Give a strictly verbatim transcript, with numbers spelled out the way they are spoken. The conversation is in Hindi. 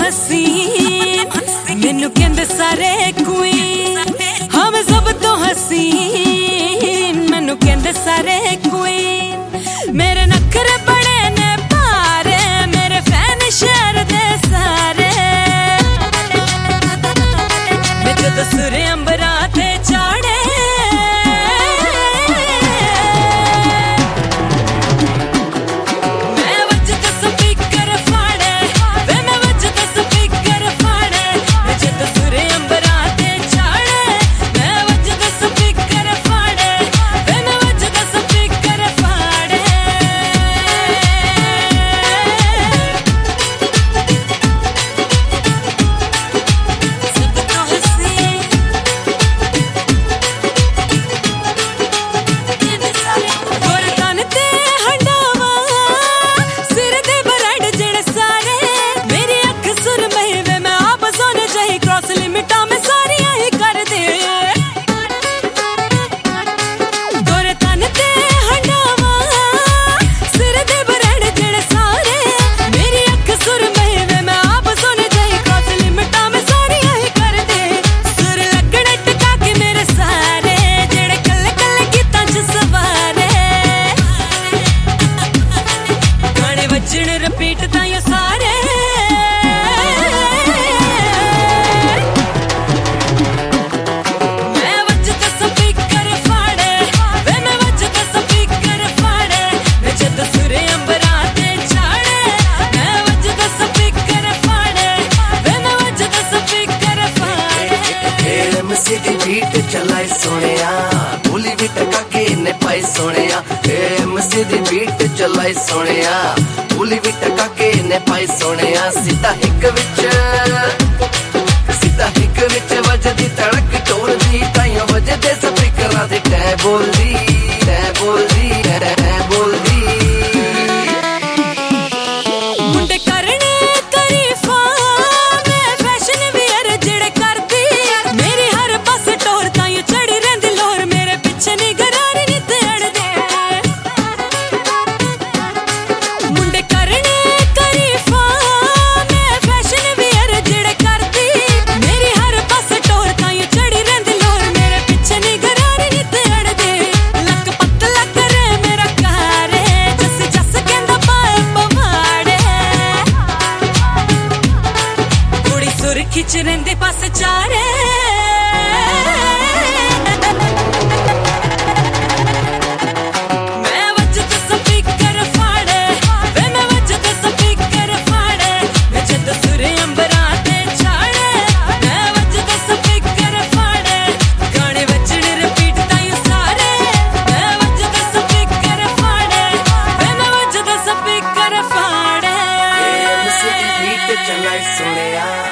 हसीन मैनू कहंदे सारे क्वीन हाँ मैं सब तो हसीन मैनू कहंदे सारे क्वीन मेरे नखरे बड़े ने पारे मेरे फैन शहर दे सारे मैं जद सुरे अंबरा ते चाड़े रिपीट ताइयों सारे मैं वजदा स्पीकर फाड़े वे मैं वजदा स्पीकर फाड़े मैं जद सुरे अंबरा ते चाड़े मैं वजदा स्पीकर फाड़े वे मैं वजदा स्पीकर फाड़े एमसी दी बीट चलाई सोनिया भूली भी टका के ने पाई सोनिया एमसी दी बीट चलाई सोनिया भूली भी टका के ने पाई सोनिया सीधा हिक विच सीधा हिक विच वजदी तड़क टोर दी ताइयों वजदे स्पीकरां दे टै बोलदी टै बोलदी टै बोलदी मुंडे करने तारीफां मैं फैशन वेयर जेड़े करदी मेरी हर पासे टोर ताइयों चढ़ी रहिंदी लोर मेरे पिछे नी गरारी नी तेड़दे मुंडे करने तारीफां मैं फैशन वेयर जेड़े करदी मेरी हर पासे टोर ताइयों चढ़ी रहिंदी लोर मेरे पिछे नी गरारी नी तेड़दे लक पतला करे मेरा कारे जस जस कहंदा पाए पवाड़े कुड़ी सुर खिच रहिंदी पासे चारे चलाई सोनिया